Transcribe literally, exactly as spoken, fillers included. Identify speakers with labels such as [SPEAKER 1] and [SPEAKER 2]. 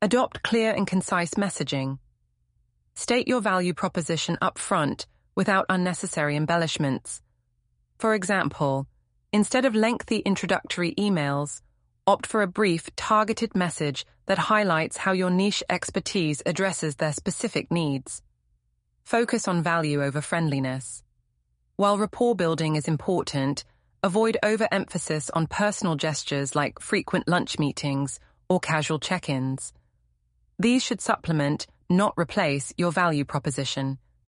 [SPEAKER 1] Adopt clear and concise messaging. State your value proposition up front without unnecessary embellishments. For example, instead of lengthy introductory emails, opt for a brief, targeted message that highlights how your niche expertise addresses their specific needs. Focus on value over friendliness. While rapport building is important, avoid overemphasis on personal gestures like frequent lunch meetings or casual check-ins. These should supplement, not replace, your value proposition.